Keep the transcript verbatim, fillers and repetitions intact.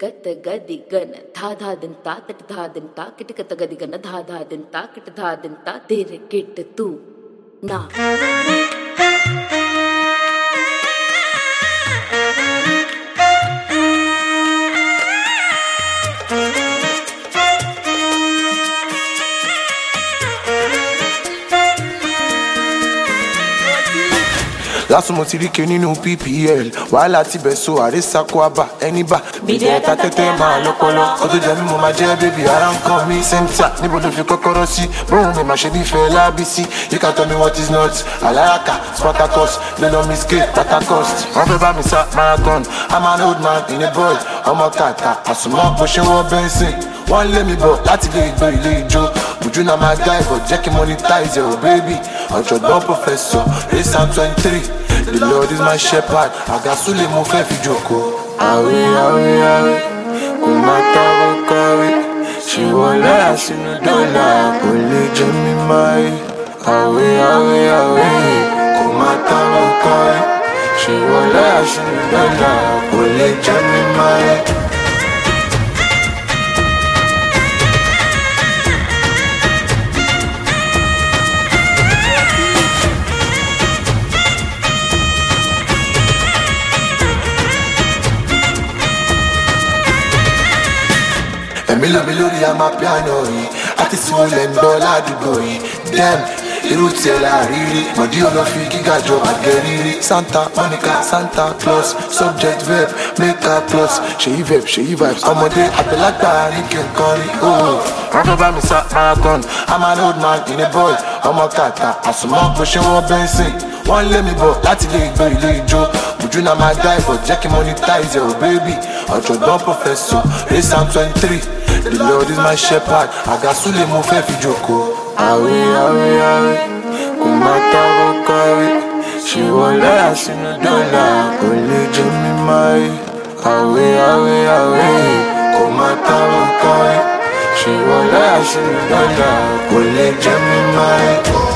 gata gadi gana tha tha din ta tat tha din ta kit kata gadi gana tha tha din ta kit tha din ta tere kit tu na Lásùn mo ti rí ké nínú P P L wàhálà ti bẹ̀ so àrísàkó àbá ẹni bá bìdí ẹ̀ta tẹ́tẹ́ máa lọ́pọ̀lọ́ kó tó jẹ́ mi mo máa jẹ́ bébì ara ń kàn mí sẹ́ńtà níbo ló fi kọ́kọ́rọ́ sí bóun mi máa ṣe bí fẹ́ lábísí you can tell me what is not alayaka spartacus lẹ́nà mi skate patacost wọ́n fẹ́ bá mi sá marathon I'm an old man in a boy ọmọ kàkà àsùnmọ́ bó ṣe wọ́n bẹ́ńsìn wọ́n lé mi bọ̀ láti lè gbé ilé ijó ojú náà máa guy but jẹ́ kí monetize ẹ̀ ò baby ọ̀jọ̀gbọ́n professor race and twenty-three the Lord is my shepherd àgàsúlẹ̀ mo fẹ́ fi jókòó. àwẹ̀ àwẹ̀ àwẹ̀ kò má tábọ̀ káwé ṣé wọlé àsínú dọ́là kò lè jẹ́ mi máa. àwẹ̀ àwẹ̀ àwẹ̀ kò má tábọ̀ káwé ṣé wọlé àsínú dọ́là kò lè jẹ́ mi máa. Èmi lómi lórí àmà piano yìí àti tí wọ́n lè ń gbọ́ ládùúgbò yìí dem irú tiẹ̀ láàrírí mọ̀dí olófi gíga jọ àgẹ̀rírí Santa Monica Santa Claus subject verb make a plus ṣèyí verb ṣèyí vibes ọmọdé àgbàlagbà ní kí n kọrin ooo. wọ́n fẹ́ bá mi sá marathon I'm an old man in a boy ọmọ kàkà àsùnmọ́ bó ṣe wọ́n bẹ́ńsìn wọ́n lé mi bọ̀ láti lè gbé ilé ijó ojú náà máa guy but jẹ́ kí monetize ẹ̀ ò baby ọ̀jọ̀gbọ́n professor race and twenty-three the Lord is my shepherd àgàsúlẹ̀ mo fẹ́ fi jókòó. àwẹ̀ àwẹ̀ àwẹ̀ kò má tábọ̀ káwé ṣé wọlé àsínú dọ́là kò lè jẹ́ mi máa. àwẹ̀ àwẹ̀ àwẹ̀ kò má tábọ̀ káwé ṣé wọlé àsínú dọ́là kò lè jẹ́ mi máa.